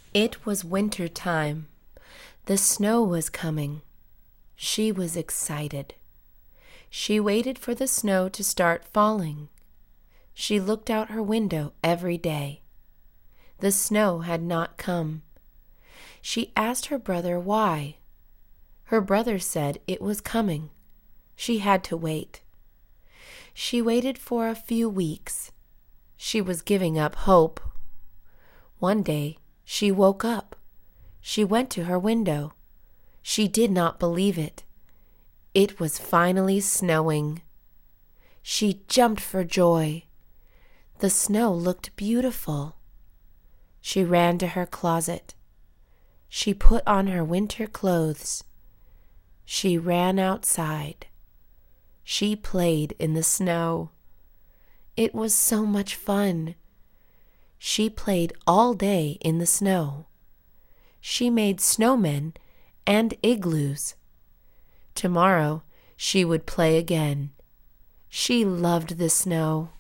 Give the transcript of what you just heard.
It was winter time. The snow was coming. She was excited. She waited for the snow to start falling. She looked out her window every day. The snow had not come. She asked her brother why. Her brother said it was coming. She had to wait. She waited for a few weeks. She was giving up hope. One day, she woke up. She went to her window. She did not believe it. It was finally snowing. She jumped for joy. The snow looked beautiful. She ran to her closet. She put on her winter clothes. She ran outside. She played in the snow. It was so much fun. She played all day in the snow. She made snowmen and igloos. Tomorrow she would play again. She loved the snow.